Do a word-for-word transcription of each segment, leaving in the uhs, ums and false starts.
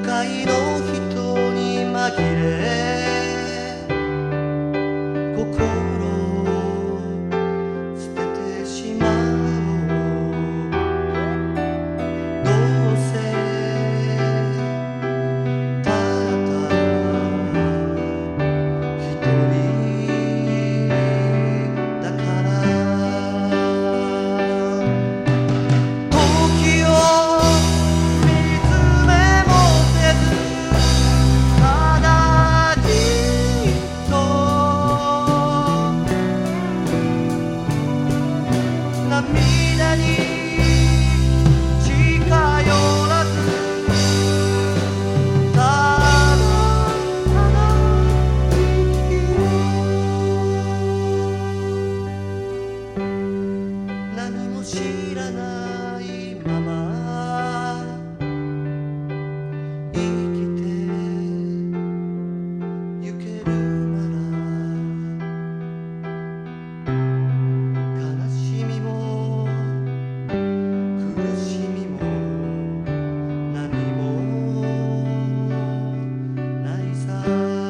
界の人に紛れ心を捨ててしまおう。どうせただ一人だから時を見つめもせずただじっと涙に近寄らずただただ生きる。何も知らないまま生きてゆけるなら悲しみも苦しみも何もないさ。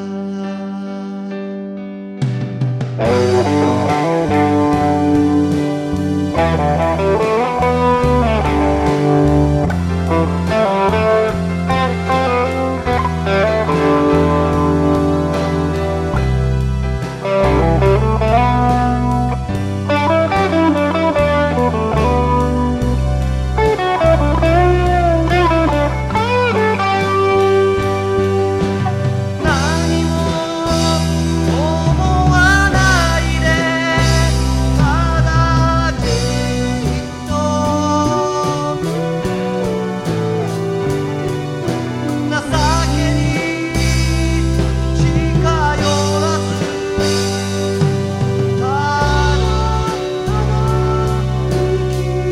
何も思わないでただじっと情けに近寄らずただただ生きる。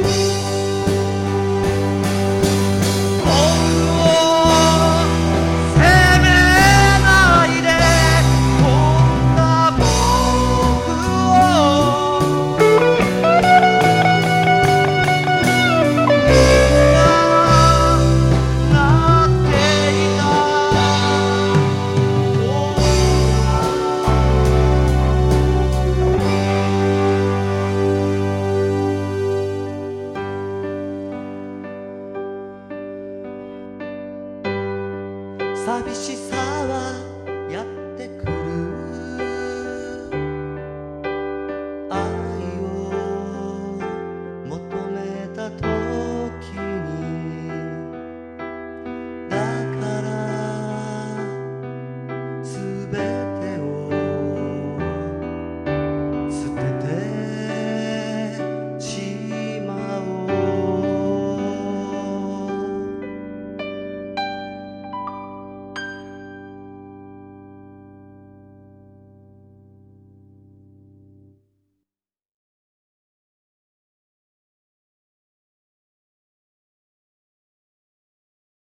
僕を責めないでこんな僕をいつかなっていた寂しさは